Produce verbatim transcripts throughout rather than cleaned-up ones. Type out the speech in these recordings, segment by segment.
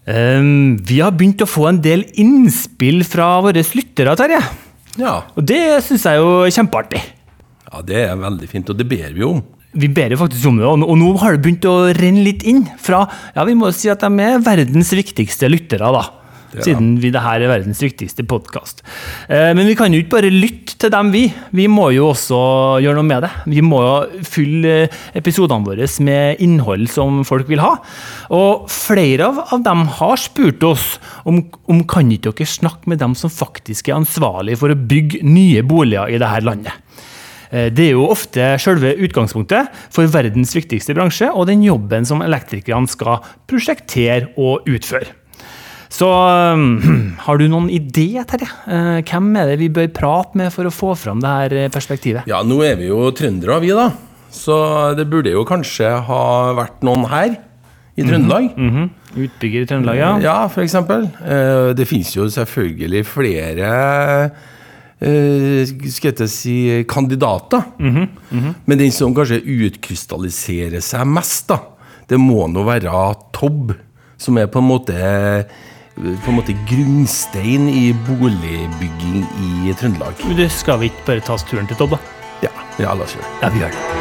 Um, vi har begynt å få en del innspill fra våre lyttere, Terje. Ja. Og det synes jeg jo er kjempeartig. Ja, det er veldig fint, og det ber vi om. Vi ber jo faktisk om det, og nå har det begynt å renne litt inn fra, ja, vi må si at de er verdens viktigste lyttere da. Ja. Siden vi det her er verdens viktigste podcast. Eh, men vi kan jo ikke bare lytte til dem vi. Vi må jo også gjøre noe med det. Vi må fylle episodene våre med innhold som folk vil ha. Og flere av, av dem har spurt oss om, om kan ikke dere snakke med dem som faktisk er ansvarlig for å bygge nye boliger i dette landet. Det er jo ofte selve utgangspunktet for verdens viktigste bransje og den jobben som elektrikerne skal prosjektere og utføre. Så um, har du noen idé, Terje? Uh, hvem er det vi bør prate med for å få fram det her perspektivet? Ja, nå er vi jo trøndere, vi da. Så det burde jo kanskje ha vært noen her i Trøndelag. Mm-hmm. Mm-hmm. Utbygger i Trøndelag, ja. Ja, for eksempel. Uh, det finnes jo selvfølgelig flere uh, skal jeg si, kandidater. Mm-hmm. Mm-hmm. Men den som kanskje utkrystalliserer seg mest, da, det må nå være Tobb, som er på en måte... på en måte grunnstein i boligbygging i Trøndelag. Det skal vi ikke bare ta turen til Tobb da? Ja, ja, la oss gjøre det. Ja, vi gjør det.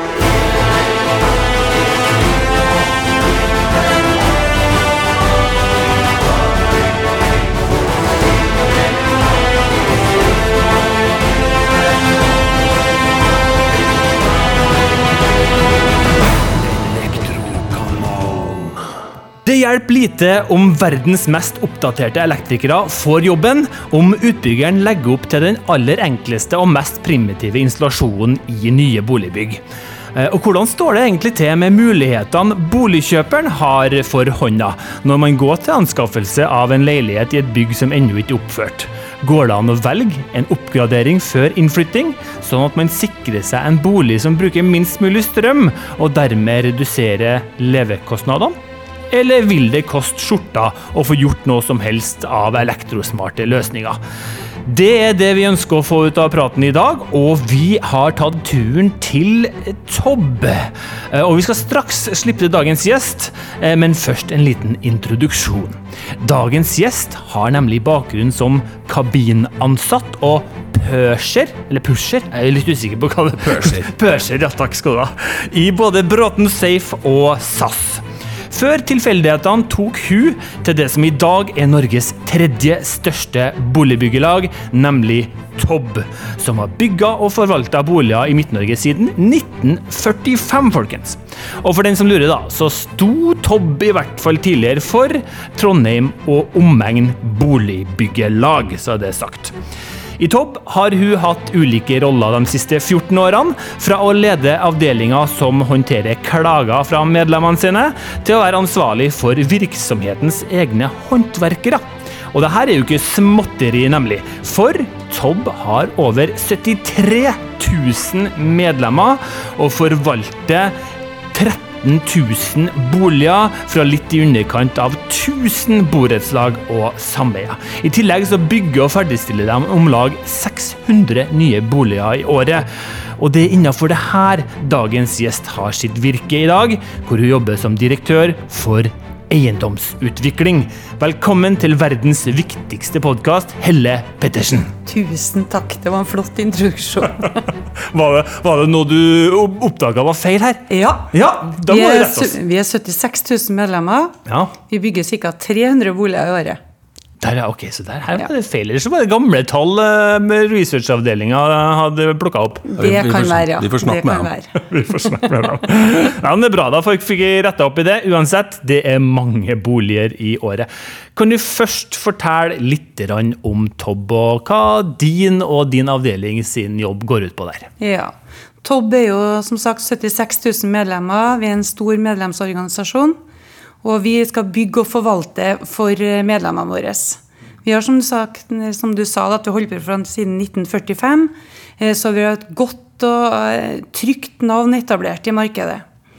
Det hjelper lite om verdens mest oppdaterte elektrikere får jobben, om utbyggeren legger opp til den aller enkleste og mest primitive installasjonen i nye boligbygg. Og hvordan står det egentlig til med mulighetene boligkjøperen har for hånda når man går til anskaffelse av en leilighet i et bygg som ennå ikke er oppført? Går det an å velge en oppgradering før innflytting, sånn at man sikrer seg en bolig som bruker minst mulig strøm og dermed reduserer levekostnadene? Eller vil det koste skjorta å få gjort noe som helst av elektrosmarte løsninger? Det er det vi ønsker å få ut av praten i dag, og vi har tatt turen til Tobb. Og vi skal straks slippe til dagens gjest, men først en liten introduksjon. Dagens gjest har nemlig bakgrunn som kabinansatt og pørser, eller pusher, jeg er litt usikker på hva det er. Pørser. Pørser, ja takk skal du ha. I både Bråten Safe og S A S. Før tilfeldighetene tok hun til det som i dag er Norges tredje største boligbyggelag, nemlig Tobb, som har bygget og forvaltet boliger i Midt-Norge siden nitten førtifem, folkens. Og for den som lurer da, så sto Tobb i hvert fall tidligere for Trondheim og omegn boligbyggelag, så er det sagt. I Tobb har hun hatt ulike roller de siste fjorten årene, fra å lede avdelinger som håndterer klager fra medlemmene sine, til å være ansvarlig for virksomhetens egne håndverkere. Og dette er jo ikke småtteri nemlig, for Tobb har over syttitre tusen medlemmer og forvalter tretten tusen boliger fra litt i underkant av tusen borettslag og sameier. I tillegg så bygger og ferdigstiller de om lag seks hundre nye boliger i året. Og det er innenfor det her dagens gjest har sitt virke i dag, hvor hun jobber som direktør for eiendomsutvikling. Velkommen til verdens viktigste podcast, Helle Pettersen. Tusen takk, det var en flott introduksjon. var, det, var det noe du oppdaget var feil her? Ja, ja da vi, må er, rette oss. vi er syttiseks tusen medlemmer. Ja. Vi bygger cirka tre hundre boliger i året. Der, ja, ok, så der her var det feil. Eller så var det gamle tall med researchavdelingen hadde plukket opp. Det kan være, ja. Vi får snakke med dem. Vi får snakke med dem. Ja, men det er bra da, folk fikk rettet opp i det. Uansett, det er mange boliger i året. Kan du først fortelle litt om Tobb, og hva din og din avdeling sin jobb går ut på der? Ja, Tobb er jo som sagt syttiseks tusen medlemmer. Vi er en stor medlemsorganisasjon. Og vi skal bygge og forvalte for medlemmene våre. Vi har som du, sagt, som du sa, at vi holder på fra siden nitten førtifem, så vi har et godt og trygt navn etablert i markedet.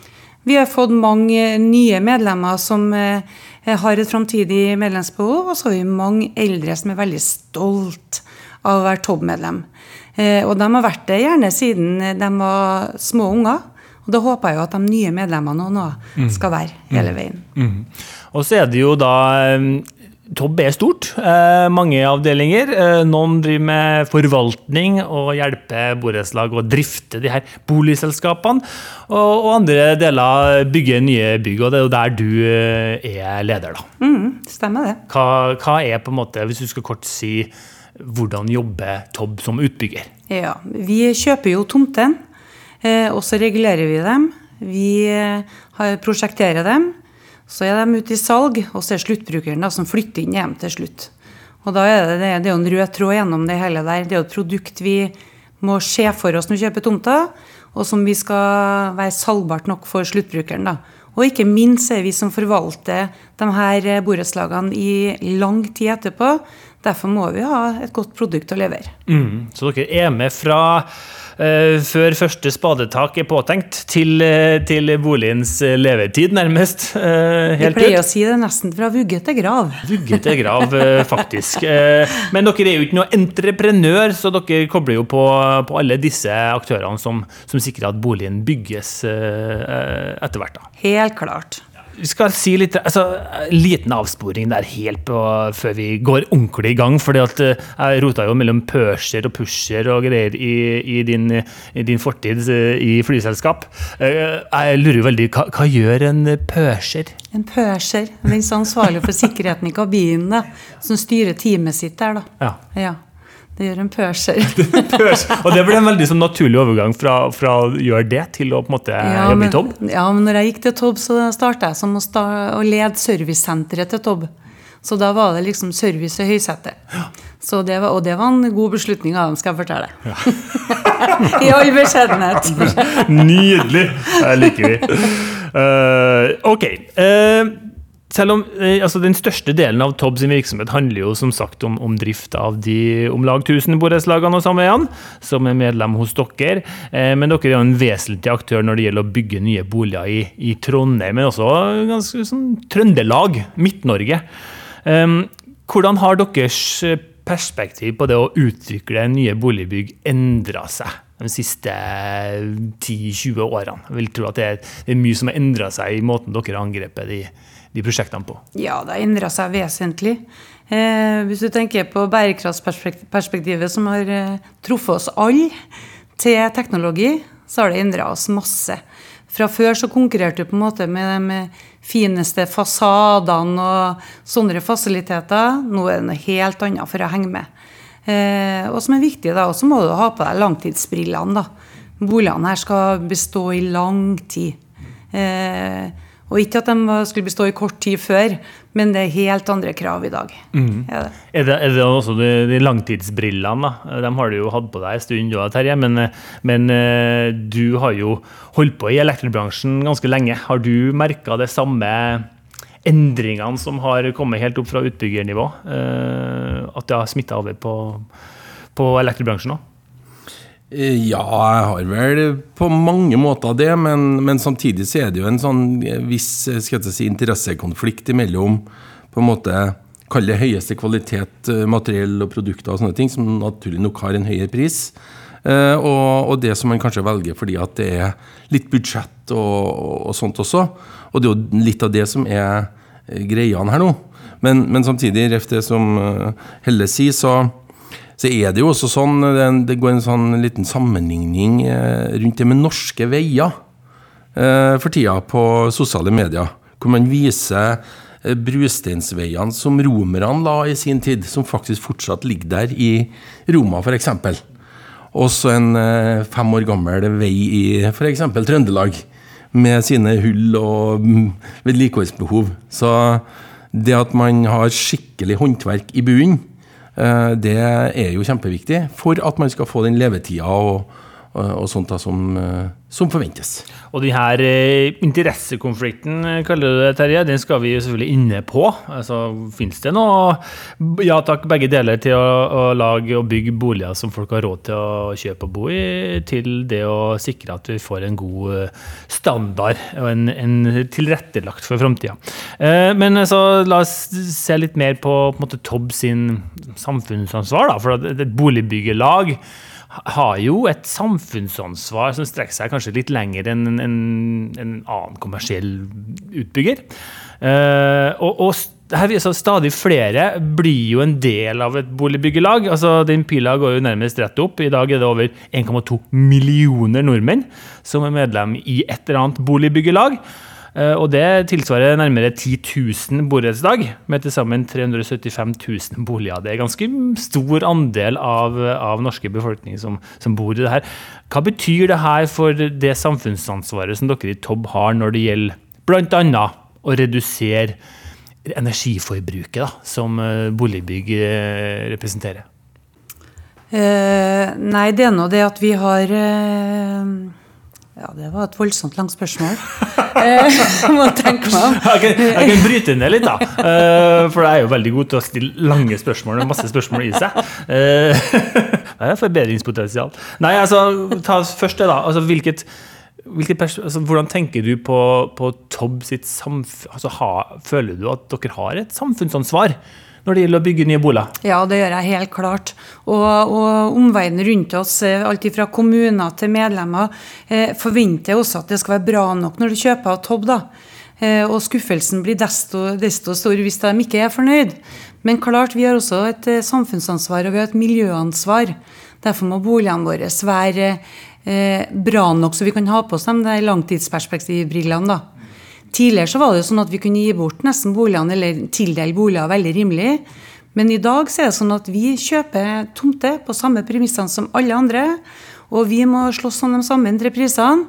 Vi har fått mange nye medlemmer som har et fremtidig medlemsbehov, og så har vi mange eldre som er veldig stolt av å være Tobb-medlem. Og de har vært det gjerne siden de var små unger, Og da håper jeg jo at de nye medlemmene nå skal være hele veien. Mm. Og så er det jo da Tobb er stort, eh, mange avdelinger. Eh, noen driver med forvaltning og hjelper borettslag å drifte de her boligselskapene, og, og andre deler bygger nye bygg, og det er jo der du eh, er leder da. Mm, stemmer det. Hva, hva er på en måte, hvis du skal kort si, hvordan jobber Tobb som utbygger? Ja, vi kjøper jo tomten, eh, og så regulerer vi dem. Vi eh, har prosjekterer dem. Så er de ute i salg, og så er sluttbrukeren da, som flytter inn hjem til slutt. Og da er det, det er jo en rød tråd gjennom det hele der. Det er jo et produkt vi må se for oss når vi kjøper tomta, og som vi skal være salgbart nok for sluttbrukeren da. Og ikke minst er vi som forvalter de her borettslagene i lang tid etterpå. Derfor må vi ha et godt produkt å levere. Mm, så dere er med fra uh, før første spadetak er påtenkt til, uh, til boligens levetid nærmest. Uh, helt Jeg pleier ut. å si det nesten fra vugge til grav. Vugge til grav, uh, faktisk. Uh, men dere er jo ikke noe entreprenør, så dere kobler jo på, på alle disse aktørene som, som sikrer at boligen bygges uh, etter hvert da. Helt klart. Vi skal si litt, altså, liten avsporing der helt på, før vi går ordentlig i gang, fordi at jeg rotet jo mellom pørser og pusher og greier i, i, din, i din fortid i flyselskap. Jeg lurer jo veldig, hva, hva gjør en pørser? En pørser, den som er ansvarlig for sikkerheten i kabinen, da, som styrer teamet sitt der da. Ja. Ja. Det gjør en pørser. Og det ble en veldig sånn naturlig overgang fra, fra å gjøre det til å på en måte ja, jobbe men, i Tobb. Ja, men når jeg gikk til Tobb, så startet jeg som å, starte, å lede servicesenteret til Tobb. Så da var det liksom service i høysette. Ja. Så det var, og det var en god beslutning av dem, skal jeg fortelle. Ja. I all beskjedenhet. Nydelig. Det liker vi. Uh, ok. Uh, Selv om altså den største delen av Tobb sin virksomhet handler jo som sagt om, om drift av de om lag tusen borettslagene og sameiene, som er medlem hos dere. Eh, men dere er jo en vesentlig aktør når det gjelder å bygge nye boliger i, i Trondheim, men også ganske sånn Trøndelag, Midt-Norge. Eh, hvordan har deres perspektiv på det å utvikle nye boligbygg endret seg de siste ti til tjue årene? Jeg vil tro at det er, det er mye som har endret seg i måten dere har angrepet de de prosjektene på? Ja, det har endret seg vesentlig. Eh, hvis du tenker på bærekraftsperspektivet som har eh, truffet oss alle til teknologi, så har det endret oss masse. Fra før så konkurrerte du på en måte med de fineste fasadene og sånne fasiliteter. Nå er det noe helt annet for å henge med. Eh, og som er viktig da, og så må du ha på deg langtidsbrillene da. Boligene her skal bestå i lang tid. Eh, Og ikke at de skulle bestå i kort tid før, men det er helt andre krav i dag. Mm. Er, det? Er, det, er det også de, de langtidsbrillene da? De har du jo hatt på deg en stund, Terje, men, men du har jo holdt på i elektrobransjen ganske lenge. Har du merket det samme endringene som har kommet helt opp fra utbyggernivå? At det har smittet over på, på elektrobransjen også? Ja, jeg har vel på mange måter det, men, men samtidig så er det jo en sånn viss skal jeg si, interessekonflikt imellom på en måte kalle det høyeste kvalitet, materiell og produkter og sånne ting, som naturlig nok har en høyere pris, eh, og, og det som man kanskje velger fordi at det er litt budsjett og, og sånt også, og det er jo litt av det som er greiene her nå. Men, men samtidig, ref det som Helle sier, så Så er det jo også sånn, det går en sånn liten sammenligning rundt det med norske veier for tida på sosiale medier, hvor man viser brustensveiene som romerne la i sin tid, som faktisk fortsatt ligger der i Roma for eksempel. Også en fem år gammel vei i for eksempel Trøndelag, med sine hull og vedlikeholdsbehov. Så det at man har skikkelig håndverk i bunnen, det er jo kjempeviktig for at man skal få den levetida og, og sånt da, som, som forventes. Og den her interessekonflikten, kaller du det, Terje, den skal vi jo selvfølgelig inne på. Altså, finnes det noe, ja takk, begge deler til å, å lage og bygge boliger som folk har råd til å kjøpe og bo i, til det å sikre at vi får en god standard og en, en tilrettelagt for fremtiden. Men så la oss se litt mer på, på en måte, Tobb sin samfunnsansvar da, for at et boligbyggelag har jo et samfunnsansvar som strekker seg kanskje litt lenger enn en, en, en annen kommersiell utbygger. Uh, og, og her viser stadig flere blir jo en del av et boligbyggelag. Altså, den pila går jo nærmest rett opp. I dag er det over en komma to millioner nordmenn som er medlem i et eller annet boligbyggelag. Uh, og det tilsvarer nærmere ti tusen borettslag, med til sammen tre hundre og syttifem tusen boliger. Det er ganske stor andel av, av norske befolkning som, som bor i det her. Hva betyr det her for det samfunnsansvaret som dere i T O B har når det gjelder blant annet å redusere energiforbruket da, som boligbygg representerer? Uh, nei, det er nå det at vi har... Uh Ja, det var et voldsomt langt spørsmål. Jeg må tenke meg om. Jeg kan, jeg kan bryte ned litt da, for jeg er jo veldig god til å stille lange spørsmål og masse spørsmål i seg. Det er forbedringspotensial. Nei, altså, ta først det da. Altså, hvilket, hvilket pers- altså, hvordan tenker du på, på T O B sitt samfunn? Altså, ha, føler du at dere har et samfunnsansvar når det gjelder å bygge nye boliger? Ja, det gjør jeg helt klart. Og, og omverdenen rundt oss, alt fra kommuner til medlemmer, eh, forventer også at det skal være bra nok når du kjøper av T O B da. Eh, og skuffelsen blir desto, desto stor hvis de ikke er fornøyd. Men klart, vi har også et eh, samfunnsansvar, og vi har et miljøansvar. Derfor må boligene våre være eh, bra nok, så vi kan ha på oss de langtidsperspektivbrillene da. Tidligere så var det jo sånn at vi kunne gi bort nesten boligene, eller tildele boliger veldig rimelig. Men i dag så er det sånn at vi kjøper tomte på samme premissene som alle andre, og vi må slåss om de samme entreprisene.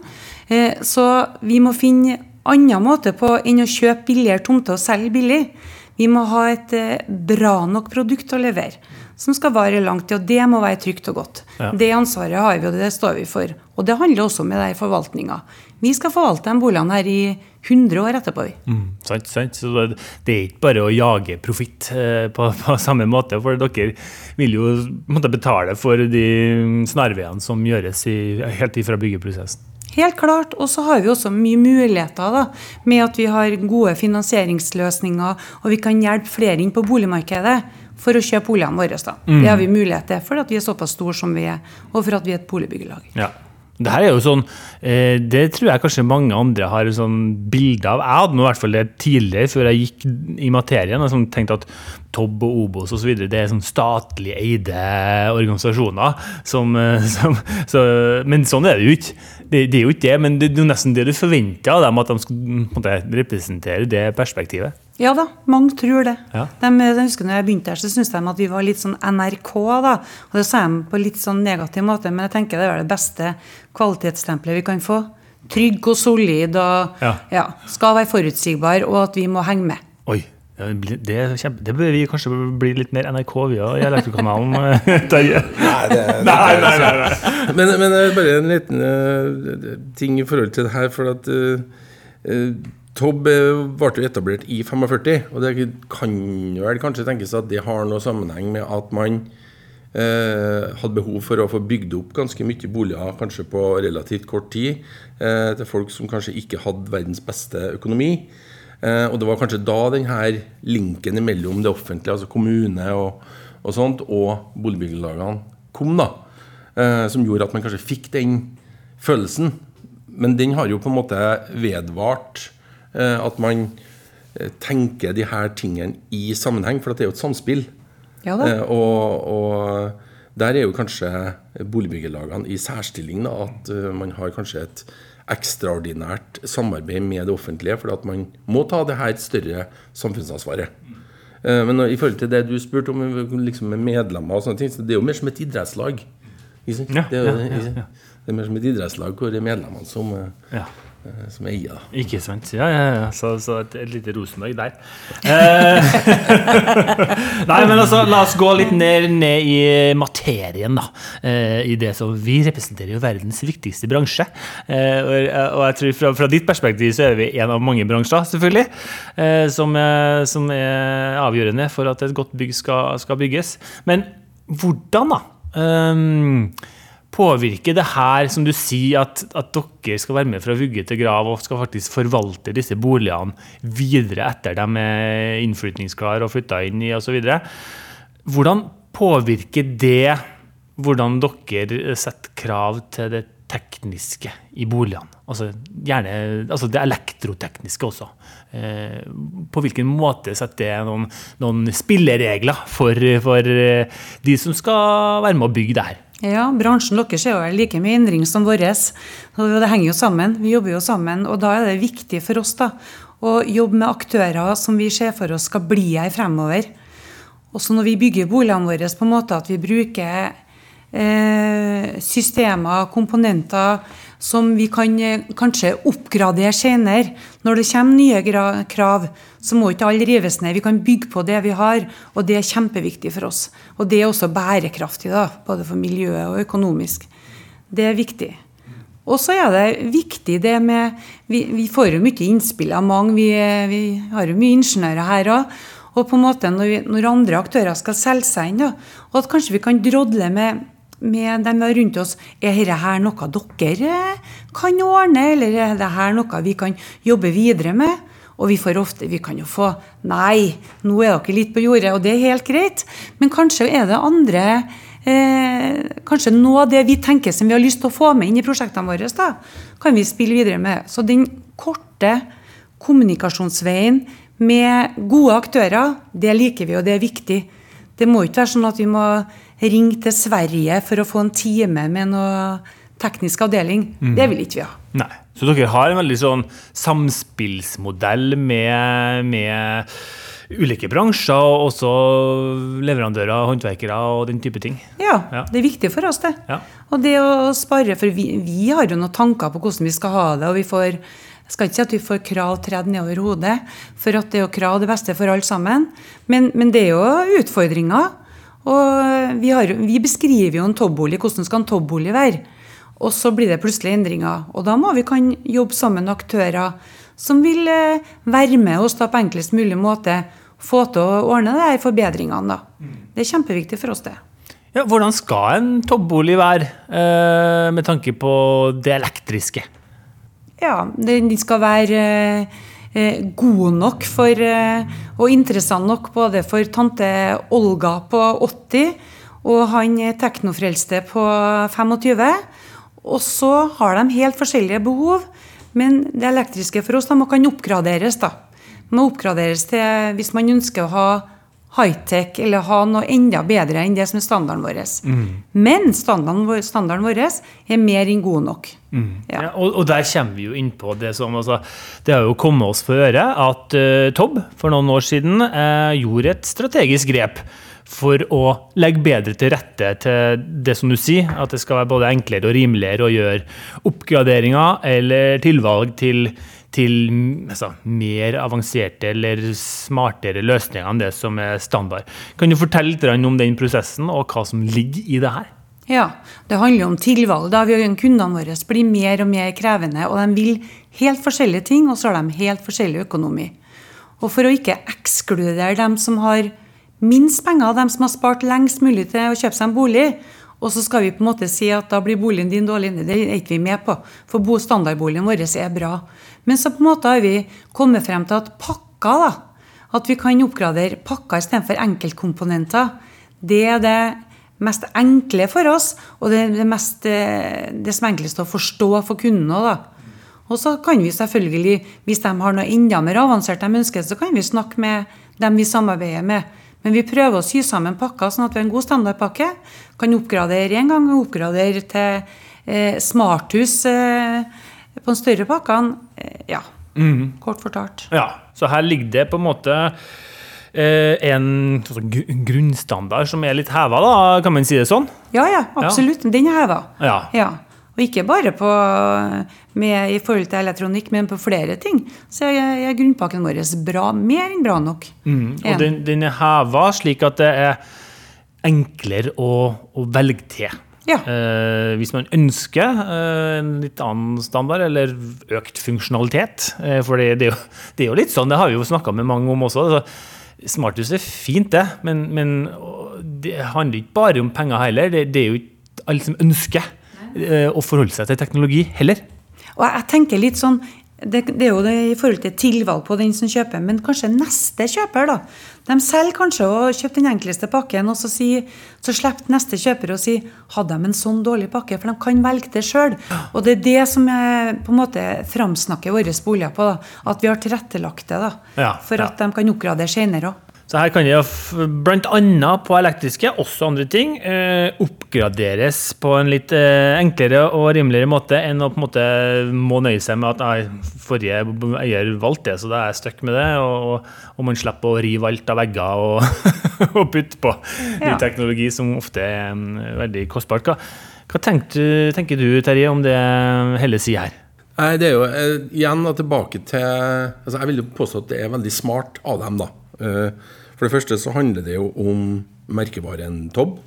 Så vi må finne annen måte på enn å kjøpe billigere tomte og selge billig. Vi må ha et bra nok produkt å levere, som skal vare langt, og det må være trygt og godt. Ja. Det ansvaret har vi, og det står vi for. Og det handler også med det i forvaltningen. Vi skal forvalte de boligene her i hundre år etterpå. Mm, sant, sant. Så det er ikke bare å jage profitt eh, på, på samme måte, for dere vil jo måtte betale for de snarveiene som gjøres i, helt ifra byggeprosessen. Helt klart, og så har vi også mye muligheter da, med at vi har gode finansieringsløsninger, og vi kan hjelpe flere inn på boligmarkedet for å kjøpe boligene våre. Da. Mm. Det har vi mulighet til, for at vi er såpass store som vi er, og for at vi er et boligbyggelag. Ja. Det her er jo sånn, eh, det tror jeg kanskje mange andre har en sånn bilde av. Jeg hadde nå i hvert fall det tidligere, før jeg gikk i materien, og sånn, tenkte at T O B og Obos og så videre, det er sånn statlig eide organisasjoner, som, som, så, men sånn er det jo ikke. Det, det er jo ikke det, men det er jo nesten det du forventer av dem, at de skal representere det perspektivet. Ja da, mange tror det. Ja. De, de husker når jeg begynte her, så synes de at vi var litt sånn N R K da, og det sa jeg på litt sånn negativ måte, men jeg tenker det er det beste kvalitetsstempelet vi kan få. Trygg og solid, og ja. Ja, skal være forutsigbar, og at vi må henge med. Oi, det, er kjempe, det bør vi kanskje bli litt mer N R K via i Elektrokanalen. nei, det, det, nei, nei, nei, nei. Men, men bare en liten uh, ting i forhold til det her, for at uh, uh, T O B ble jo etablert i førtifem, og det kan vel kanskje tenkes at det har noe sammenheng med at man eh, hadde behov for å få bygd opp ganske mye boliger, kanskje på relativt kort tid, eh, til folk som kanskje ikke hadde verdens beste økonomi. Eh, og det var kanskje da denne linken mellom det offentlige, altså kommune og, og sånt, og boligbyggelagene kom da, eh, som gjorde at man kanskje fikk den følelsen. Men den har jo på en måte vedvart at man tenker de her tingene i sammenheng, for det er jo et samspill. Ja da. Og, og der er jo kanskje boligbyggelagene i særstilling da, at man har kanskje et ekstraordinært samarbeid med det offentlige, for at man må ta det her større samfunnsansvaret. Men i forhold til det du spurte om liksom med medlemmer og sånne ting, så det er jo mer som et idrettslag. Ikke sant? Ja, det, er jo, ja, ja, ja. det er mer som et idrettslag hvor det er medlemmene som... Ja. som eier da. Ikke sant, ja, ja, ja. Så, så et, et lite Rosenborg der. Eh, Nei, men altså, la oss gå litt ned, ned i materien da, eh, i det som vi representerer jo verdens viktigste bransje, eh, og, og jeg tror fra, fra ditt perspektiv så er vi en av mange bransjer, selvfølgelig, eh, som, er, som er avgjørende for at et godt bygg skal, skal bygges. Men hvordan da? Um, Påvirker det her, som du sier, at, at dere skal være med fra vugge til grav og skal faktisk forvalte disse boligene videre etter de er innflytningsklare og flyttet inn i og så videre. Hvordan påvirker det hvordan dere setter krav til det tekniske i boligene. Altså, gjerne, altså det elektrotekniske også. Eh, på hvilken måte setter det noen, noen spilleregler for, for de som skal være med å bygge det her? Ja, bransjen deres er jo like mye endring som våres. Det henger jo sammen, vi jobber jo sammen, og da er det viktig for oss da, å jobbe med aktører som vi ser for oss skal bli her fremover. Og så når vi bygger boligene våre på en måte at vi bruker eh, systemer, komponenter, som vi kan eh, kanskje oppgradere senere. Når det kommer nye krav, så må ikke alle rives ned. Vi kan bygge på det vi har, og det er kjempeviktig for oss. Og det er også bærekraftig da, både for miljøet og økonomisk. Det er viktig. Og så er det viktig det med, vi, vi får jo mye innspill av mange, vi, vi har jo mye ingeniører her også, og på en måte når, vi, når andre aktører skal selge seg inn, da, og at kanskje vi kan drodle med, med dem rundt oss, er dette her noe dere kan ordne, eller er dette her noe vi kan jobbe videre med? Og vi får ofte, vi kan jo få, nei, nå er dere litt på jordet, og det er helt greit, men kanskje er det andre, eh, kanskje noe av det vi tenker som vi har lyst til å få med inn i prosjektene våre, da, kan vi spille videre med. Så den korte kommunikasjonsveien med gode aktører, det liker vi, og det er viktig. Det må ikke være sånn at vi må ringe til Sverige for å få en time med noe teknisk avdeling. Mm. Det vil ikke vi ha. Nei. Så dere har en veldig sånn samspillsmodell med, med ulike bransjer, og også leverandører, håndverkere og den type ting. Ja, ja. Det er viktig for oss det. Ja. Og det å spare, for vi, vi har jo noen tanker på hvordan vi skal ha det, og vi får, jeg skal ikke si at vi får krav tredd nedover hodet, for at det er jo krav det beste for alle sammen, men, men det er jo utfordringer, og vi, har, vi beskriver jo en toppbolig, hvordan skal en toppbolig være? Og så blir det plutselig endringer, og da må vi kan jobbe sammen med aktører som vil være med oss da på enklest mulig måte, få til å ordne det her forbedringene da. Det er kjempeviktig for oss det. Ja, hvordan skal en toppbolig være eh, med tanke på det elektriske? Ja, den skal være eh, god nok for, eh, og interessant nok både for tante Olga på åtti, og han teknofrelste på tjuefem. Og så har de helt forskjellige behov, men det elektriske for oss da, må kan oppgraderes da. Det må oppgraderes til hvis man ønsker å ha high-tech, eller ha noe enda bedre enn det som er standarden vår. Mm. Men standarden vår, standarden vår er mer enn god nok. Mm. Ja. Ja, og, og der kommer vi jo inn på det som, altså, det har jo kommet oss for øre, at uh, Tobb for noen år siden uh, gjorde et strategisk grep for å legge bedre til rette til det som du sier, at det skal være både enklere og rimeligere å gjøre oppgraderinger eller tilvalg til, til altså, mer avanserte eller smartere løsninger enn det som er standard. Kan du fortelle litt om den prosessen og hva som ligger i det her? Ja, det handler om tilvalg. Da vi har kundene våre blir mer og mer krevende, og de vil helt forskjellige ting, og så har de helt forskjellig økonomi. Og for å ikke ekskludere dem som har minst penger av dem som har spart lengst mulig til å kjøpe seg en bolig, og så skal vi på en måte si at da blir boligen din dårlig, det er ikke vi med på, for standardboligen vår er bra. Men så på en måte har vi kommet frem til at pakka da, at vi kan oppgradere pakka i stedet for enkeltkomponenter, det er det mest enkle for oss, og det er det, mest, det som er enklest å forstå for kundene da. Og så kan vi selvfølgelig, hvis de har noe enda mer avansert de ønsker, så kan vi snakke med dem vi samarbeider med. Men vi prøver å sy sammen pakka, sånn at vi har en god standardpakke, kan oppgradere en gang, og oppgradere til eh, smarthus eh, på en større pakke. Eh, ja, mm. Kort fortalt. Ja, så her ligger det på en måte eh, en sånn grunnstandard som er litt hevet da, kan man si det sånn? Ja, ja, absolutt. Ja. Den er hevet. Ja. Ja. Og ikke bare på, med, i forhold til elektronikk, men på flere ting. Så er, er grunnpakken vår bra, mer enn bra nok. Mm, og den, den er hevet slik at det er enklere å, å velge til. Ja. Eh, hvis man ønsker eh, en litt annen standard, eller økt funksjonalitet, eh, for det, det, er jo, det er jo litt sånn, det har vi jo snakket med mange om også. Altså, smarthus er fint det, men, men det handler ikke bare om penger heller. Det, det er jo ikke alle som ønsker å forholde seg til teknologi heller. Og jeg tenker litt sånn, det, det er jo det i forhold til tilvalg på den som kjøper, men kanskje neste kjøper da. De selv kanskje å kjøpe den enkleste pakken, og så, si, så slipper neste kjøper å si, hadde de en sånn dårlig pakke, for de kan velge det selv. Og det er det som jeg på en måte framsnakker våre boliger på, da. At vi har tilrettelagt det da, Ja, for ja. at de kan oppgradere senere også. Så her kan det f- blant annet på elektriske, også andre ting, eh, oppgraderes på en litt eh, enklere og rimeligere måte enn å på en måte må nøye seg med at nei, forrige eier valgte det, så da er jeg støkk med det, og, og man slipper å rive alt av vegger og, og putte på ny Ja. teknologi som ofte er um, veldig kostbart. Hva, hva tenker, tenker du, Terje, om det Helle sier her? Nei, det er jo eh, igjen og tilbake til altså Jeg vil jo påstå at det er veldig smart av dem da. Eh, For det første så handler det jo om merkevaren Tobb.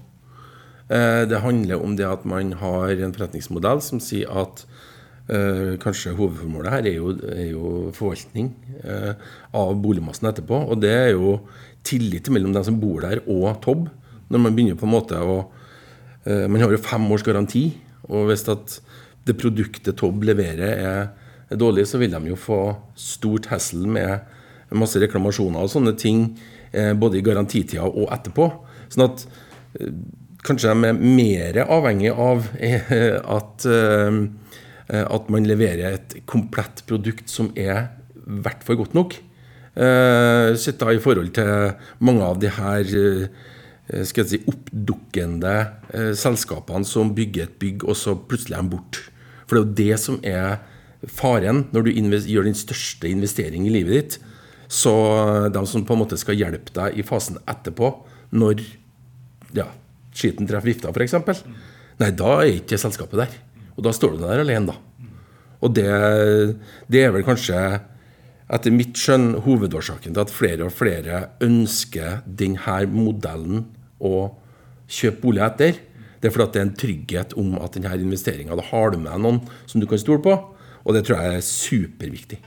Eh, det handler om det at man har en forretningsmodell som sier at eh, kanskje hovedformålet her er jo, er jo forvaltning eh, av boligmassen etterpå, og det er jo tillit mellom dem som bor der og Tobb. Når man begynner på en måte å eh, man har jo fem års garanti, og hvis at det produktet Tobb leverer er, er dårlig, så vil de jo få stort hassle med masse reklamasjoner og sånne ting, eh, både i garantitida og etterpå. Sånn at eh, kanskje de er mer avhengig av eh, at, eh, at man leverer et komplett produkt som er hvert for godt nok. Eh, sett da i forhold til mange av de her eh, skal jeg si, oppdukkende eh, selskapene som bygger et bygg, og så plutselig er de bort. For det er jo det som er faren når du invest- gjør den største investering i livet ditt. Så de som på en måte skal hjelpe deg i fasen etterpå, når ja, skiten treffer vifta for eksempel, nei, da er ikke selskapet der. Og da står du der alene da. Og det, det er vel kanskje, etter mitt skjønn, hovedårsaken til at flere og flere ønsker denne modellen å kjøpe bolig etter. Det er fordi at det er en trygghet om at denne investeringen, da har du med noen som du kan stole på, og det tror jeg er superviktig.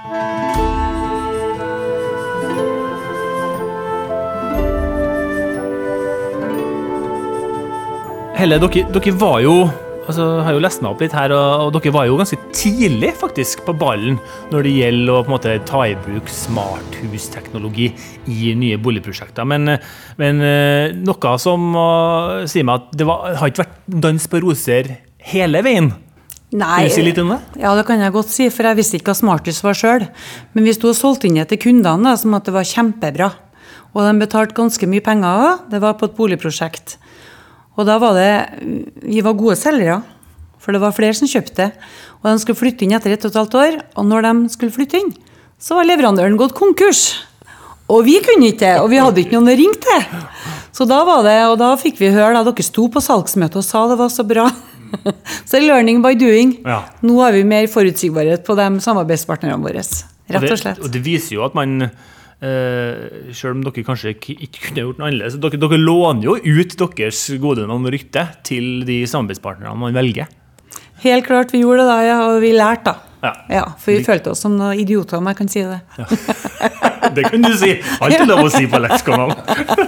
Helle, dere, dere var jo, altså, har jo lest meg opp litt her, og, og dere var jo ganske tidlig faktisk på ballen når det gjelder å på en måte ta i bruk smarthusteknologi i nye boligprosjekter. Men, men noe som uh, sier meg at det var, har ikke vært dans på roser hele veien. Nei, Vil du si litt om det? Ja, det kan jeg godt si, for jeg visste ikke hva smarthus var selv. Men vi stod og solgte inn det til kundene, da, som at det var kjempebra. Og de betalte ganske mye penger også. Det var på et boligprosjekt. Og da var det, vi var gode selgere, for det var flere som kjøpte. Og de skulle flytte inn etter ett og et halvt år, og når de skulle flytte inn, så var leverandøren gått konkurs. Og vi kunne ikke det, og vi hadde ikke noen å ringe til. Så da var det, og da fikk vi høre, da dere sto på salgsmøte og sa det var så bra. Så learning by doing. Ja. Nå har vi mer forutsigbarhet på de samarbeidspartnerne våre, rett og slett. Og det, og det viser jo at man, Uh, selv om dere kanskje ikke, ikke kunne gjort noe annerledes, dere, dere låner jo ut deres gode navn og rykte til de samarbeidspartnerne man velger. Helt klart vi gjorde det da, ja, og vi lærte da. Ja. Ja, for vi følte oss som noen idioter, om jeg kan si det. Ja. Det kan du si. Alt er lov å si på Lex-kanalen.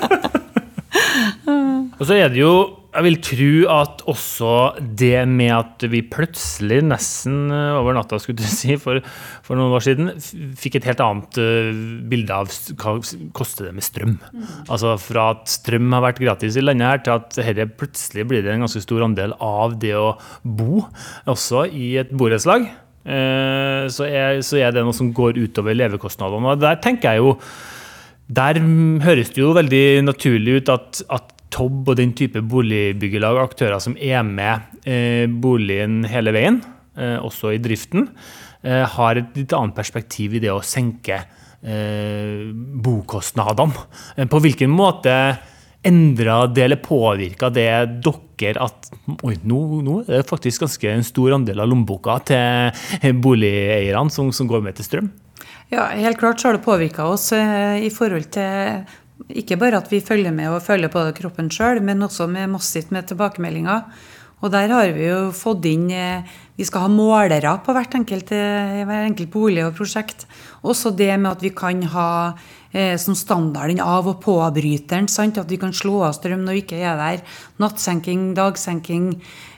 Og så er det jo, jeg vil tro at også det med at vi plutselig nesten over natta, skulle du si, for, for noen år siden, fikk et helt annet uh, bilde av hva koster det med strøm. Mm. Altså fra at strøm har vært gratis i landet her, til at her plutselig blir det en ganske stor andel av det å bo, også i et borettslag. Uh, så, er, så er det noe som går utover levekostnadene. Og der tenker jeg jo, der høres det jo veldig naturlig ut at, at Tobb og den type boligbyggelag og aktører som er med eh, boligen hele veien, eh, også i driften, eh, har et litt annet perspektiv i det å senke eh, bokostnadene. Eh, på hvilken måte endret det eller påvirket det dere at oi, nå, nå er det faktisk ganske en stor andel av lommeboka til boligeierne som, som går med til strøm? Ja, helt klart så har det påvirket oss eh, i forhold til ikke bare at vi følger med og følger på kroppen selv, men også med massivt med tilbakemeldinger. Og der har vi jo fått inn, vi skal ha målere på hvert enkelt, hver enkelt bolig og prosjekt. Også det med at vi kan ha eh, som standarden av- og påbryteren, sant? At vi kan slå av strøm når vi ikke er der. Nattsenking, dagsenking,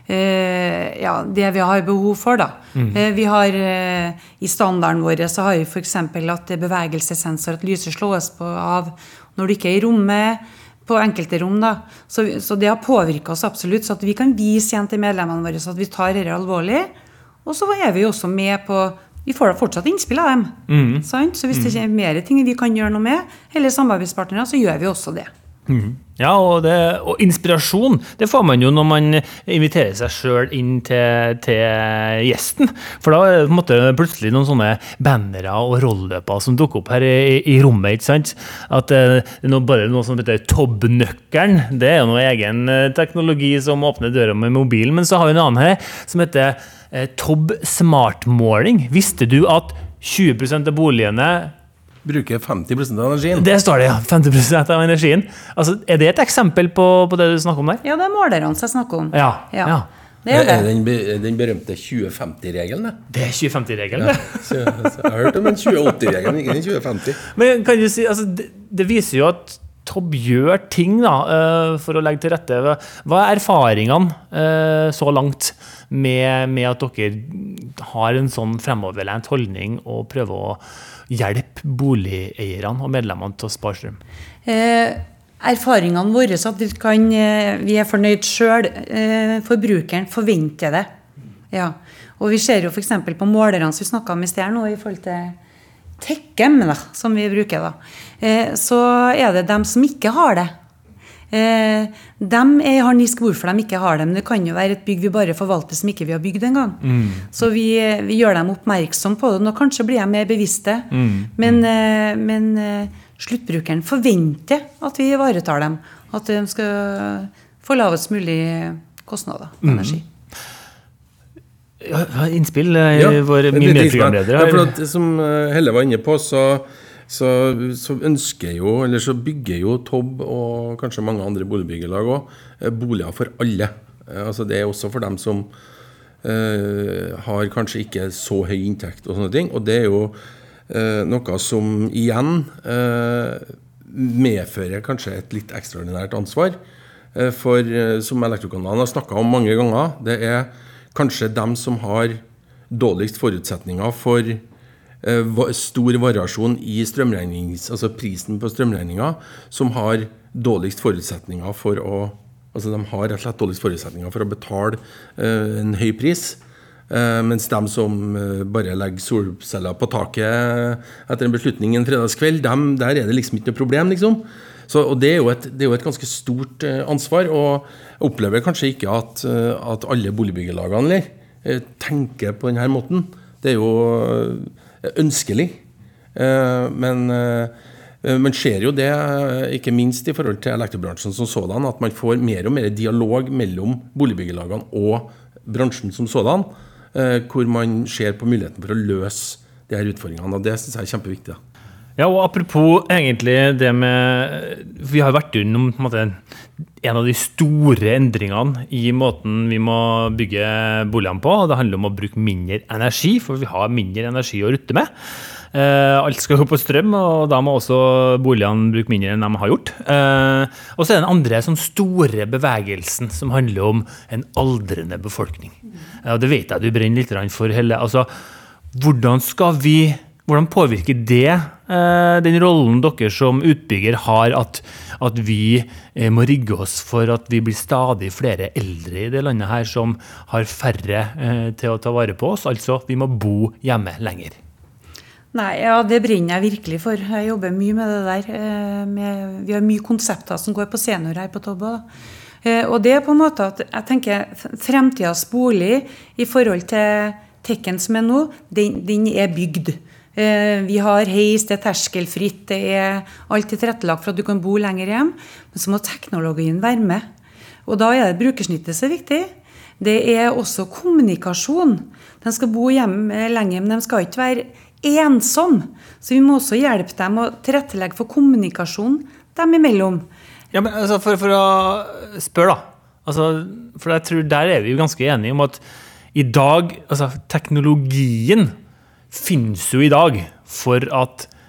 eh, ja, det vi har behov for da. Mm. Eh, vi har, eh, i standarden vår så har vi for eksempel at det er bevegelsessensor, at lyset slås på av når du ikke er i rommet, på enkelte rom da. Så, så det har påvirket oss absolutt, så at vi kan vise igjen til medlemmene våre, så at vi tar dette alvorlig. Og så er vi også med på, vi får da fortsatt innspill av dem. Mm. Sant? Så hvis det er mer ting vi kan gjøre noe med, eller samarbeidspartnere, så gjør vi også det. Mm. Ja, og, det, og inspirasjon, det får man jo når man inviterer seg selv inn til, til gjesten. For da er det på en måte plutselig noen sånne bannere og rolleløper som dukker opp her i, i rommet, ikke sant? At det er noe, bare noe som heter Tobb-nøkkelen. Det er jo noe egen teknologi som åpner døra med mobilen. Men så har vi en annen her som heter eh, Tobb Smart-måling. Visste du at tjue prosent av boligene bruker femti prosent av energien. Det står det, ja. femti prosent av energien. Altså, er det et eksempel på, på det du snakker om der? Ja, det er målerne som jeg snakker om. Ja, ja. ja. Det er det. Er den, den berømte tjue femti-regelen, det? Det er tjue femti-regelen, det. Ja, så, så jeg har hørt om den tjue åtti-regelen, ikke den tjue femti. Men kan du si, altså, det, det viser jo at Tobb gjør ting da, for å legge til rette. Hva er erfaringene så langt med, med at dere har en sånn fremoverlent holdning og prøver å hjelpe boligeierne og medlemmene til å spare strøm? Eh, erfaringene våre så at vi, kan, vi er fornøyd selv, eh, forbrukeren forventer det. Ja. Og vi ser jo for eksempel på målerne som vi snakket om i sted nå, i forhold til Tekkem, da, som vi bruker da. Eh, så er det dem som ikke har det. Eh, dem er, har nisk hvorfor de ikke har det, men det kan jo være et bygg vi bare forvalter som ikke vi har bygd en gang. Mm. Så vi, vi gjør dem oppmerksom på det, og kanskje blir de mer bevisste. Mm. Men, eh, men eh, sluttbrukeren forventer at vi ivaretar dem, at de skal få lavest mulig kostnader på energi. Mm. Ja, innspill i ja, vår medprogramleder. Ja, for at, som Helle var inne på, så, så, så ønsker jo, eller så bygger jo Tobb og kanskje mange andre boligbyggelag også, boliger for alle. Altså det er også for dem som uh, har kanskje ikke så høy inntekt og sånne ting, og det er jo uh, noe som igjen uh, medfører kanskje et litt ekstraordinært ansvar, uh, for uh, som Elektrokanalen har snakket om mange ganger, det er kanskje dem som har dårligst forutsetninger for eh, stor variasjon i strømregnings, altså prisen på strømregninger, som har dårligst forutsetninger for å, altså de har rett og slett dårligst forutsetninger for å betale eh, en høy pris, eh, mens dem som eh, bare legger solceller på taket etter en beslutning en fredagskveld, dem, der er det liksom ikke noe problem, liksom. Så, og det er, jo et, det er jo et ganske stort uh, ansvar, og jeg opplever kanskje ikke at, uh, at alle boligbyggelagene uh, tenker på denne måten. Det er jo uh, ønskelig, uh, men uh, man ser jo det, uh, ikke minst i forhold til elektrobransjen som sådan, at man får mer og mer dialog mellom boligbyggelagene og bransjen som sådan, uh, hvor man ser på muligheten for å løse de her utfordringene, og det synes jeg er kjempeviktig da. Ja, og apropos egentlig det med, vi har vært innom på en måte, en av de store endringene i måten vi må bygge boligene på, og det handler om å bruke mindre energi, for vi har mindre energi å rutte med. Eh, alt skal gå på strøm, og da må også boligene bruke mindre enn de har gjort. Eh, og så er det den andre sånn store bevegelsen som handler om en aldrende befolkning. Eh, og det vet jeg du brenner litt for, Helle. Altså, hvordan skal vi... Hvordan påvirker det eh, den rollen dere som utbygger har, at, at vi eh, må rigge oss for at vi blir stadig flere eldre i det landet her som har færre eh, til å ta vare på oss, altså vi må bo hjemme lenger? Nei, ja, det brenner jeg virkelig for. Jeg jobber mye med det der. Eh, med, vi har mye konsepter som går på senior her på Tobb. Eh, og det er på en måte at jeg tenker fremtidens bolig i forhold til Tekken som er nå, den, den er bygd. Vi har heis, det er terskelfritt, det er alltid tilrettelagt for at du kan bo lenger hjem, men så må teknologien være med. Og da er det brukersnittet så viktig. Det er også kommunikasjon. De skal bo hjemme lenger, men de skal ikke være ensom. Så vi må også hjelpe dem å tilrettelegge for kommunikasjon dem imellom. Ja, men altså, for, for å spørre da, altså, for jeg tror der er vi jo ganske enige om at i dag, altså teknologien finnes jo i dag for at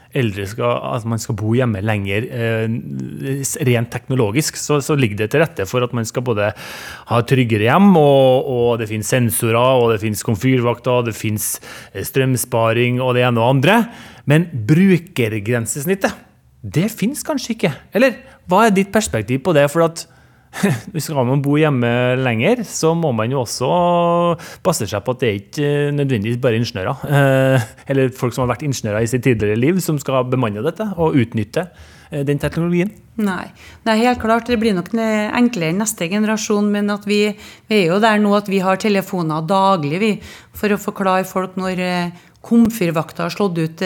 eldre skal, at man skal bo hjemme lenger eh, rent teknologisk, så, så ligger det til rette for at man skal både ha tryggere hjem, og, og det finnes sensorer, og det finnes komfyrvakter, det finnes strømsparing og det ene og andre. Men brukergrensesnittet, det finnes kanskje ikke. Eller hva er ditt perspektiv på det? For at hvis man bo hjemme lenger, så må man jo også passe seg på at det er ikke nødvendigvis bare ingeniører, eller folk som har vært ingeniører i sitt tidligere liv, som skal bemanne dette og utnytte den teknologien. Nei, det er helt klart, det blir nok enklere neste generasjon, men at vi, vi er jo der nå at vi har telefoner daglig vi, for å forklare folk når komfyrvakter har slått ut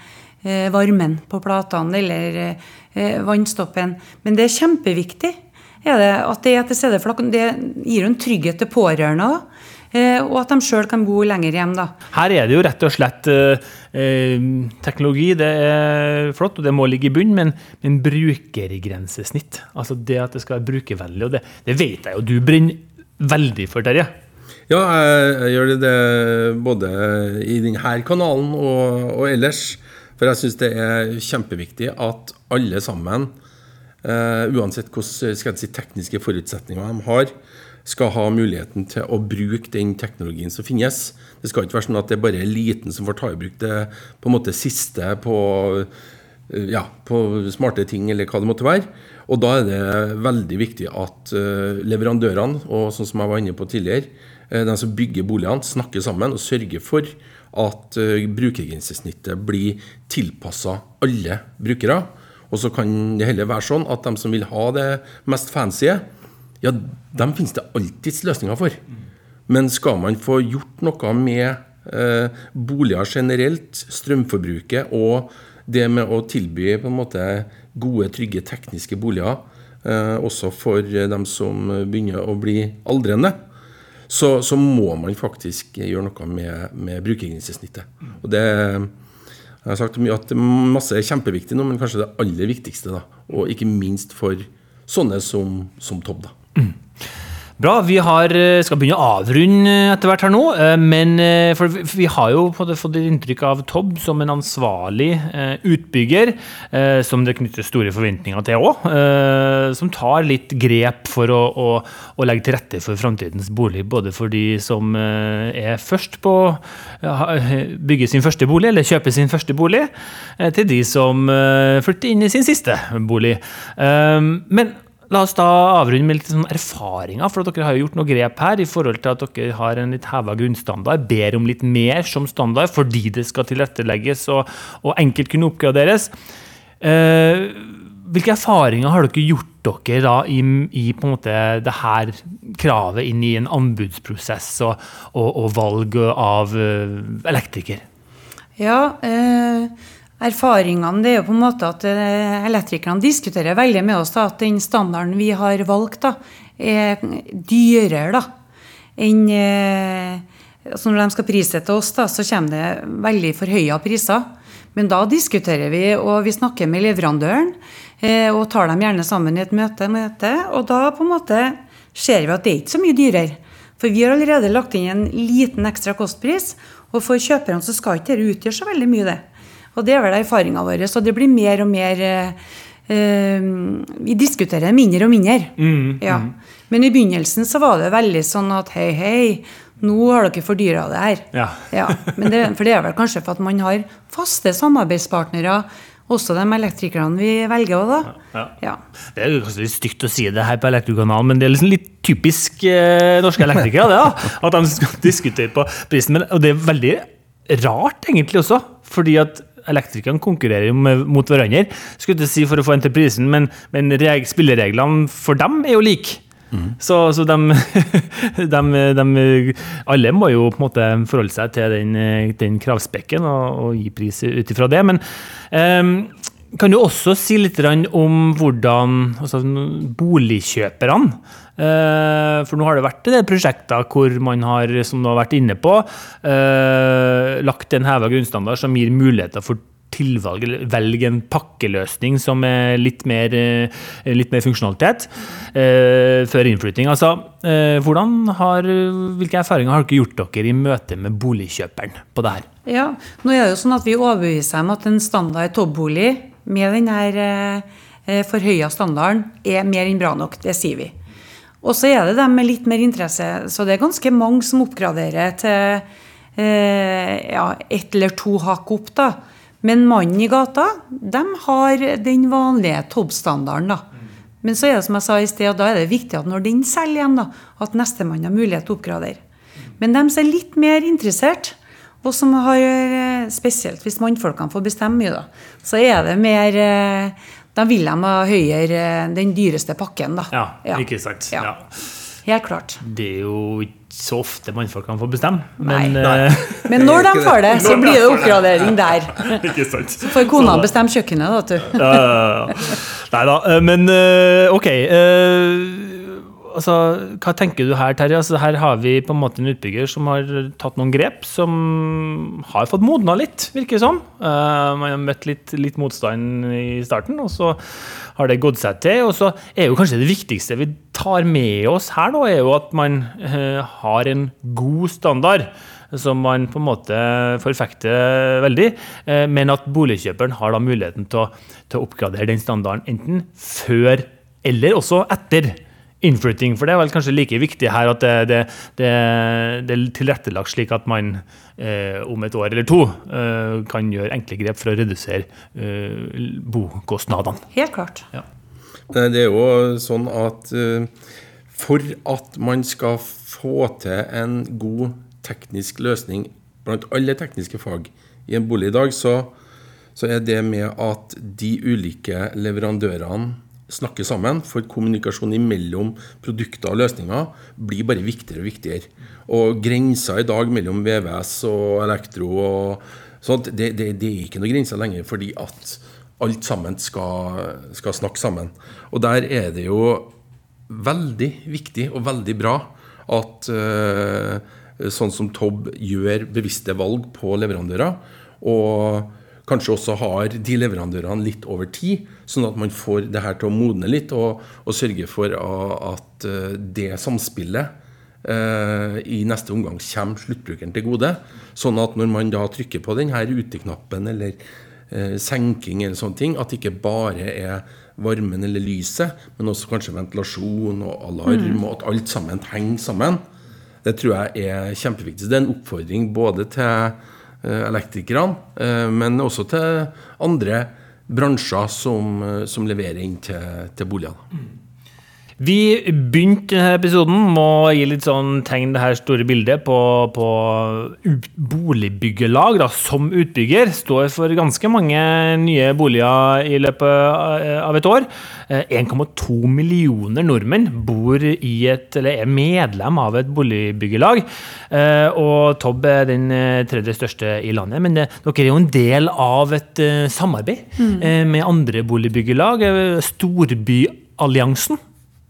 varmen på platene eller vannstoppen. Men det er kjempeviktig. Er det at det er til stede, for det gir jo en trygghet til pårørende, og at de selv kan bo lenger hjem da. Her er det jo rett og slett eh, teknologi, det er flott, og det må ligge i bunn, men, men brukergrensesnitt, altså det at det skal være brukervennlig, og det, det vet jeg jo, du brenner veldig for, Terje. Ja, jeg, jeg gjør det både i denne kanalen og, og ellers, for jeg synes det er kjempeviktig at alle sammen, Uh, uansett hvordan skal jeg si, tekniske forutsetninger de har, skal ha muligheten til å bruke den teknologien som finnes. Det skal ikke være sånn at det er bare eliten som får ta i bruk det på en måte siste på, uh, ja, på smarte ting eller hva det måtte være. Og da er det veldig viktig at uh, leverandørene, og sånn som jeg var inne på tidligere, uh, de som bygger boligene, snakker sammen og sørger for at uh, brukergrensesnittet blir tilpasset alle brukere. Og så kan det heller være sånn at de som vil ha det mest fancy, ja, dem finnes det alltids løsninger for. Men skal man få gjort noe med eh, boliger generelt, strømforbruket og det med å tilby på en måte gode, trygge tekniske boliger, eh, også for dem som begynner å bli aldrende, så, så må man faktisk gjøre noe med, med brukergrensesnittet. Og det Jeg har sagt mye at masse er kjempeviktig nå, men kanskje det aller viktigste da, og ikke minst for sånne som, som Tobb da. Mm. Bra, vi har, skal begynne å avrunde etter hvert her nå, men for vi har jo fått et inntrykk av Tobb som en ansvarlig utbygger, som det knytter store forventninger til også, som tar litt grep for å, å, å legge til rette for fremtidens bolig, både for de som er først på å bygge sin første bolig, eller kjøpe sin første bolig, til de som flytter inn i sin siste bolig. Men la oss da avrunde med litt sånn erfaringer, for at dere har jo gjort noe grep her i forhold til at dere har en litt hevet grunnstandard, ber om litt mer som standard, fordi det skal tilrettelegges og, og enkelt kunne oppgraderes. Eh, hvilke erfaringer har dere gjort dere da i, i på en måte det her kravet inn i en anbudsprosess og, og, og valg av uh, elektriker? Ja, eh... Erfaringene det er jo på en måte at elektrikerne diskuterer veldig med oss da, at den standarden vi har valgt da, er dyrere da, enn altså når de skal prissette oss da, så kommer det veldig forhøyede priser. Men da diskuterer vi, og vi snakker med leverandøren, og tar dem gjerne sammen i et møte, møte og da på en måte ser vi at det er ikke så mye dyrere. For vi har allerede lagt inn en liten ekstra kostpris, og for kjøperne så skal ikke det utgjøre så veldig mye det. Og det er vel erfaringen vår, så det blir mer og mer, eh, vi diskuterer mindre og mindre. Mm, ja. mm. Men i begynnelsen så var det veldig sånn at hei, hei, nå har dere fordyret det her. Ja. Ja. Men det, for det er vel kanskje for at man har faste samarbeidspartnere, også de elektrikerne vi velger også da. Ja, ja. Ja. Det er kanskje litt stygt å si det her på Elektrikanalen, men det er liksom litt typisk eh, norske elektrikere, det da, at de skal diskutere på prisen. Men, og det er veldig rart egentlig også, fordi at elektrikerne konkurrerer med, mot hverandre, skulle jeg si for å få entreprisen, men, men reg, spillereglene for dem er jo like. Mm. Så, så de, de, de, alle må jo på en måte forholde seg til den, den kravspekken og, og gi pris ut ifra det, men um, kan du også si litt om hvordan altså, boligkjøperne, uh, for nå har det vært det prosjekter hvor man har, som du har vært inne på, uh, lagt en hevet grunnstandard som gir muligheter for tilvalg, eller velge en pakkeløsning som er litt mer, litt mer funksjonalitet eh, før innflytting. Altså, eh, hvordan har, hvilke erfaringer har dere gjort dere i møte med boligkjøperen på det her? Ja, nå er det jo sånn at vi overbeviser om at en standard toppbolig med den her eh, forhøyet standarden er mer enn bra nok, det sier vi. Og så er det dem med litt mer interesse, så det er ganske mange som oppgraderer til eh, ja, ett eller to hakk opp da. Men mannen i gata, de har den vanlige toppstandarden da. Men så er det som jeg sa i sted, da er det viktig at når den selger igjen da, at neste mann har mulighet til å oppgradere. Men de som er litt mer interessert, og som har, spesielt hvis mannfolkene får bestemme mye da, så er det mer... Da vil de ha høyere den dyreste pakken da. Ja, ja. Ikke sagt. Ja. Ja. Helt klart. Det er jo ikke så ofte mannfolk kan få bestemme. Men, Nei. men når de får det, så blir det oppgradering der. Ikke sant. Så får kona bestemme kjøkkenet da, du. Ja, ja, ja. Neida, men ok. Altså, hva tenker du her, Terje? Altså, her har vi på en måte en utbygger som har tatt noen grep, som har fått modna litt, virker det som. Uh, man har møtt litt, litt motstand i starten, og så har det gått seg til. Og så er jo kanskje det viktigste vi tar med oss her nå, er jo at man uh, har en god standard, som man på en måte forfekter veldig, uh, men at boligkjøperen har da muligheten til å, til å oppgradere den standarden, enten før eller også etter innflytting, for det er vel kanskje like viktig her at det, det, det, det er tilrettelagt slik at man eh, om et år eller to eh, kan gjøre enkle grep for å redusere eh, bokostnadene. Helt klart. Ja. Det er jo sånn at uh, for at man skal få til en god teknisk løsning blant alle tekniske fag i en bolig i dag, så, så er det med at de ulike leverandørene snakke sammen, for kommunikasjon imellom produkter og løsninger blir bare viktigere og viktigere. Og grenser i dag mellom V V S og elektro og sånt, det, det, det er ikke noe grenser lenger, fordi at alt sammen skal, skal snakke sammen. Og der er det jo veldig viktig og veldig bra at uh, sånn som Tobb gjør bevisste valg på leverandører, og kanskje også har de leverandørene litt over tid, sånn at man får det her til å modne litt, og, og sørge for at det samspillet eh, i neste omgang kommer sluttbrukeren til gode, sånn at når man da trykker på denne uteknappen eller eh, senking eller sånne ting, at det ikke bare er varmen eller lyset, men også kanskje ventilasjon og alarm, mm. og at alt sammen henger sammen. Det tror jeg er kjempeviktig. Det er en oppfordring både til elektrikerne, men også til andre bransjer som, som leverer inn til, til boligene. Vi begynte denne episoden med å gi litt sånn tegn det her store bildet på, på boligbyggelag da, som utbygger. Står for ganske mange nye boliger i løpet av et år. en komma to millioner nordmenn bor i et, eller er medlem av et boligbyggelag, og Tobb er den tredje største i landet, men det, dere er jo en del av et samarbeid mm. med andre boligbyggelag, Storbyaalliansen.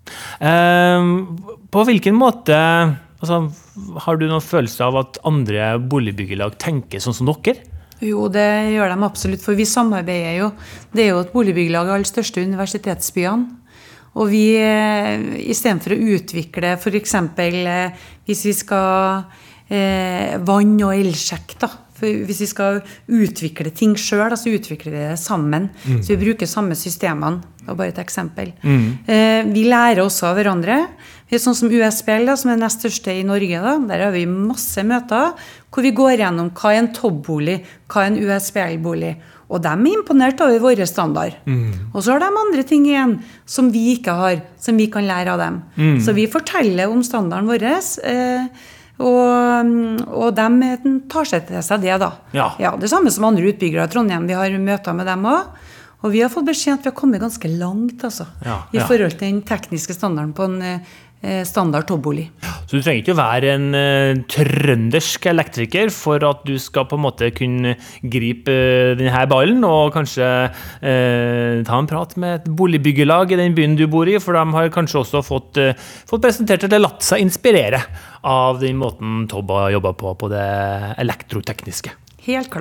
På hvilken måte altså, har du noen følelse av at andre boligbyggelag tenker sånn som dere? Jo, det gjør de absolutt, for vi samarbeider jo. Det er jo et boligbyggelag av alle største universitetsbyene. Og vi, i stedet for å utvikle, for eksempel, hvis vi skal eh, vann- og elsjekk da, for hvis vi skal utvikle ting selv, så utvikler vi det sammen. Mm. Så vi bruker samme systemene. Det var bare et eksempel. Mm. Eh, vi lærer også av hverandre. Vi er sånn som U S B L, da, som er den nest største i Norge. Da. Der har vi masse møter, hvor vi går gjennom hva er en toppbolig, hva er en U S B L-bolig. Og de er imponert over våre standard. Mm. Og så har de andre ting igjen, som vi ikke har, som vi kan lære av dem. Mm. Så vi forteller om standarden vår, eh, Og, og de tar seg til seg det da. Ja. Ja, det samme som andre utbyggere i Trondheim. Vi har møter med dem også. Og vi har fått beskjed at vi har kommet ganske langt altså, ja, ja. I forhold til den tekniske standarden på en eh, standard toppbolig. Så du trenger ikke være en uh, trøndersk elektriker for at du skal på en måte kunne gripe uh, denne ballen og kanskje uh, ta en prat med et boligbyggelag i den byen du bor i, for de har kanskje også fått, uh, fått presentert eller latt seg inspirere av den måten Tobb har jobbet på på det elektrotekniske. Helt klart.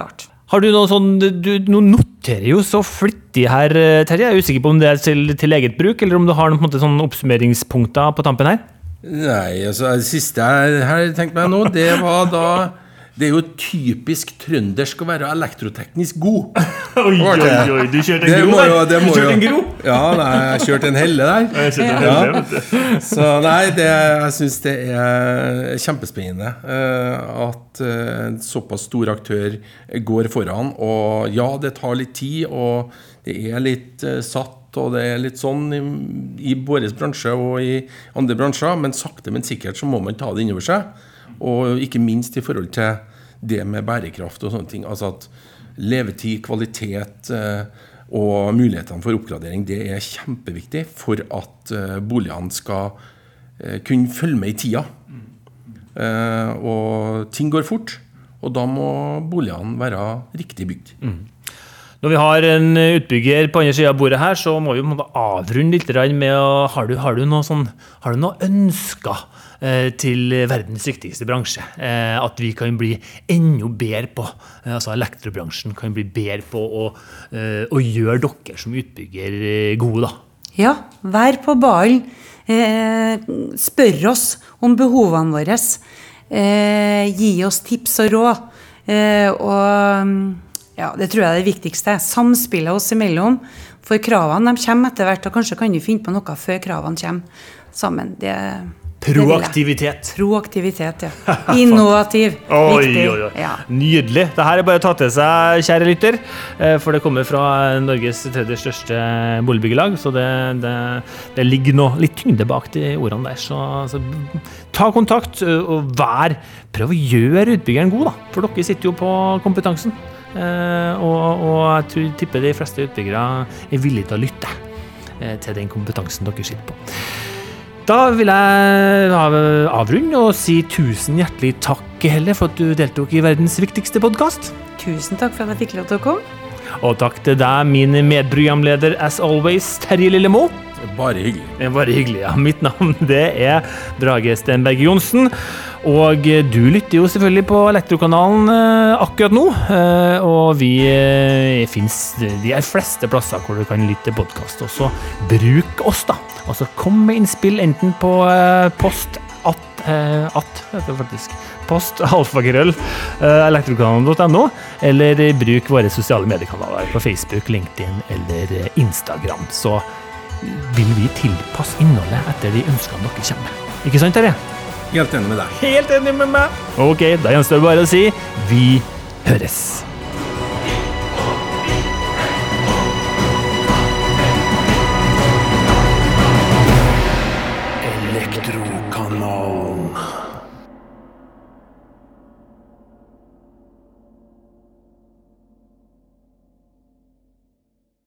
Har du noe sånn, du, du noterer jo så flittig her, Terje. Jeg er usikker på om det er til, til eget bruk, eller om du har noen, på en måte, sånn oppsummeringspunkter på tampen her? Nei, altså, det siste jeg har tenkt meg nå, det var da det er jo typisk trøndersk å være elektroteknisk god. Oi, oi, oi, du kjørte en Det gro må der. jo- det Du må kjørte jo- en gro. Ja, nei, jeg kjørte en helle der. Jeg kjørte en helle, vet du. Så nei, det, jeg synes det er kjempespennende eh, at eh, en såpass stor aktør går foran. Og ja, det tar litt tid, og det er litt eh, satt, og det er litt sånn i, i vår bransje og i andre bransjer, men sakte, men sikkert så må man ta det innover seg. Og ikke minst i forhold til det med bærekraft og sånne ting. Altså at levetid, kvalitet eh, og mulighetene for oppgradering, det er kjempeviktig for at eh, boligene skal eh, kunne følge med i tida. Eh, og ting går fort, og da må boligene være riktig bygd. Mm. Når vi har en utbygger på andre siden av bordet her, så må vi på en måte avrunde litt med å, har du, har du noe sånn, har du noe ønsker eh, til verdens viktigste bransje? Eh, at vi kan bli enda bedre på, eh, altså elektrobransjen kan bli bedre på å, eh, å gjøre dere som utbygger eh, gode da? Ja, vær på ballen. Eh, spør oss om behovene våre. Eh, gi oss tips og råd. Eh, og ja, det tror jeg er det viktigste. Samspillet oss imellom. For kravene, de kommer etter hvert, og kanskje kan du finne på noe før kravene kommer sammen. Det, Proaktivitet. det Proaktivitet, ja. Innovativ. Oi, Viktig. oi, oi. Ja. Nydelig. Dette er bare å ta til seg, kjære lytter, eh, for det kommer fra Norges tredje største boligbyggelag, så det, det, det ligger noe litt tyngde bak de ordene der. Så, så ta kontakt og vær, prøv å gjøre utbyggeren god da, for dere sitter jo på kompetansen. Uh, og, og jeg tror, tipper de fleste utbyggere er villige til å lytte uh, til den kompetansen dere sitter på. Da vil jeg av, avrunde og si tusen hjertelig takk, Helle, for at du deltok i verdens viktigste podcast. Tusen takk for at jeg fikk lov til å komme. Og takk til deg, min medprogramleder as always, Terje Lillemo. Bare hyggelig. Det er bare hyggelig, ja. Mitt navn det er Brage Stenberg Johnsen, og du lytter jo selvfølgelig på Elektrokanalen eh, akkurat nå, eh, og vi eh, finnes de er fleste plasser hvor du kan lytte til podcast, og så bruk oss da, altså kom med innspill enten på eh, post at, eh, at heter det faktisk, post alfagrøll eh, elektrokanalen punktum no, eller bruk våre sosiale mediekanaler på Facebook, LinkedIn eller eh, Instagram, så vil vi tilpasse innholdet etter de ønskene dere kommer med. Ikke sant, Terje? Helt enig med deg. Helt enig med meg. Ok, da gjenstår det bare å si vi høres.